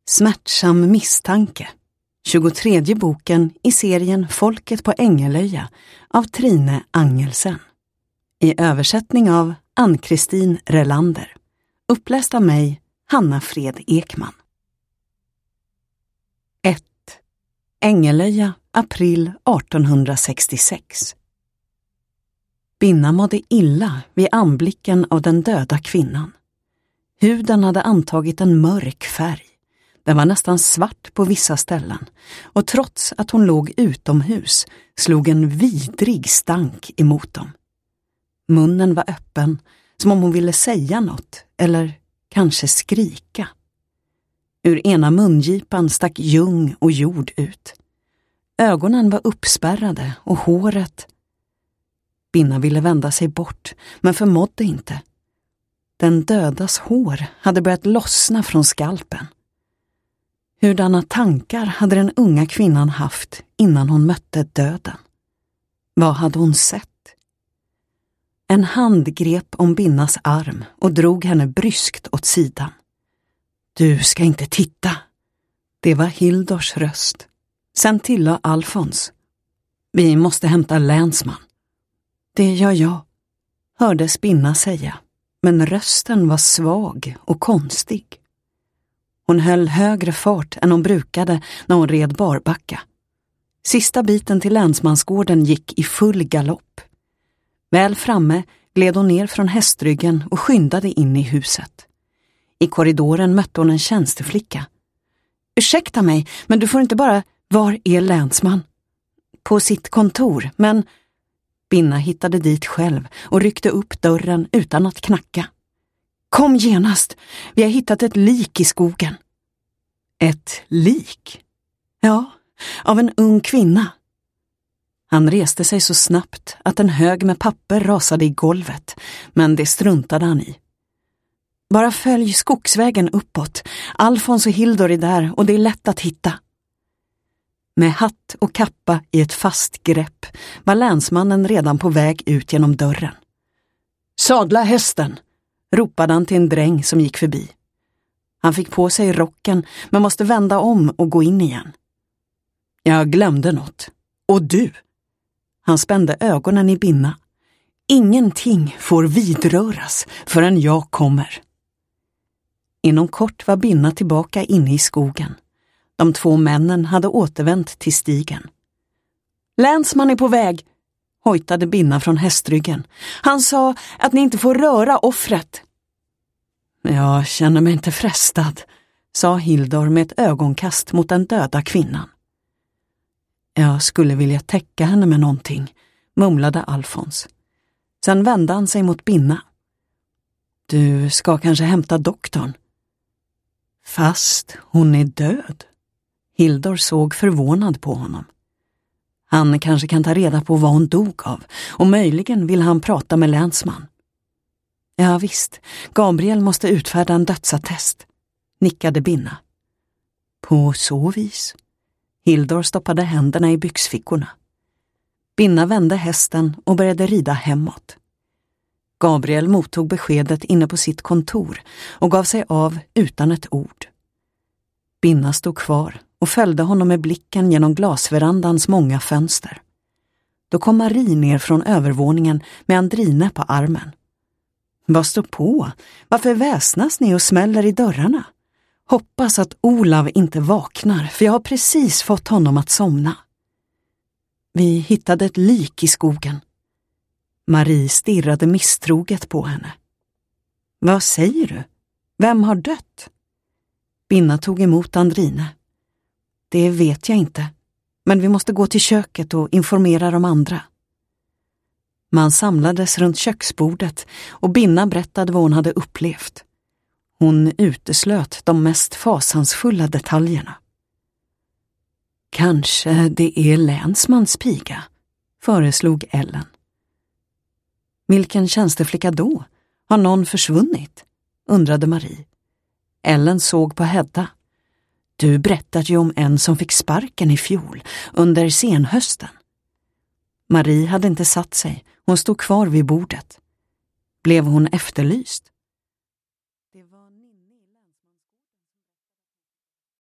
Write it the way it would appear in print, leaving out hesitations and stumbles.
Smärtsam misstanke. 23:e boken i serien Folket på Ängelöja av Trine Angelsen. I översättning av Ann-Kristin Relander. Uppläst av mig, Hanna Fred Ekman. 1. Ängelöja, april 1866. Binna mådde illa vid anblicken av den döda kvinnan. Huden hade antagit en mörk färg. Den var nästan svart på vissa ställen, och trots att hon låg utomhus slog en vidrig stank emot dem. Munnen var öppen, som om hon ville säga något, eller kanske skrika. Ur ena mungipan stack ljung och jord ut. Ögonen var uppspärrade och håret... Binna ville vända sig bort, men förmådde inte. Den dödas hår hade börjat lossna från skalpen. Hurdana tankar hade den unga kvinnan haft innan hon mötte döden? Vad hade hon sett? En hand grep om Binnas arm och drog henne bryskt åt sidan. Du ska inte titta. Det var Hildors röst. Sen tillade Alfons. Vi måste hämta länsman. Det gör jag, hördes Binna säga, men rösten var svag och konstig. Hon höll högre fart än hon brukade när hon red barbacka. Sista biten till länsmansgården gick i full galopp. Väl framme gled hon ner från hästryggen och skyndade in i huset. I korridoren mötte hon en tjänsteflicka. Ursäkta mig, men du får inte bara... Var är länsman? På sitt kontor, men... Binna hittade dit själv och ryckte upp dörren utan att knacka. Kom genast, vi har hittat ett lik i skogen. Ett lik? Ja, av en ung kvinna. Han reste sig så snabbt att en hög med papper rasade i golvet, men det struntade han i. Bara följ skogsvägen uppåt. Alfons och Hildor är där och det är lätt att hitta. Med hatt och kappa i ett fast grepp var länsmannen redan på väg ut genom dörren. Sadla hästen, ropade han till en dräng som gick förbi. Han fick på sig rocken men måste vända om och gå in igen. Jag glömde något. Och du? Han spände ögonen i Binna. Ingenting får vidröras förrän jag kommer. Inom kort var Binna tillbaka inne i skogen. De två männen hade återvänt till stigen. Länsman är på väg, hojtade Binna från hästryggen. Han sa att ni inte får röra offret. Jag känner mig inte frestad, sa Hildor med ett ögonkast mot den döda kvinnan. Jag skulle vilja täcka henne med någonting, mumlade Alfons. Sen vände han sig mot Binna. Du ska kanske hämta doktorn. Fast hon är död. Hildor såg förvånad på honom. Han kanske kan ta reda på vad hon dog av, och möjligen vill han prata med länsman. Ja visst, Gabriel måste utfärda en dödsattest, nickade Binna. På så vis. Hildor stoppade händerna i byxfickorna. Binna vände hästen och började rida hemåt. Gabriel mottog beskedet inne på sitt kontor och gav sig av utan ett ord. Binna stod kvar och följde honom med blicken genom glasverandans många fönster. Då kom Marie ner från övervåningen med Andrine på armen. Vad står på? Varför väsnas ni och smäller i dörrarna? Hoppas att Olav inte vaknar, för jag har precis fått honom att somna. Vi hittade ett lik i skogen. Marie stirrade misstroget på henne. Vad säger du? Vem har dött? Binna tog emot Andrine. Det vet jag inte, men vi måste gå till köket och informera de andra. Man samlades runt köksbordet och Binna berättade vad hon hade upplevt. Hon uteslöt de mest fasansfulla detaljerna. Kanske det är länsmans piga, föreslog Ellen. Vilken tjänsteflicka då? Har någon försvunnit? Undrade Marie. Ellen såg på Hedda. Du berättade ju om en som fick sparken i fjol, under senhösten. Marie hade inte satt sig, hon stod kvar vid bordet. Blev hon efterlyst?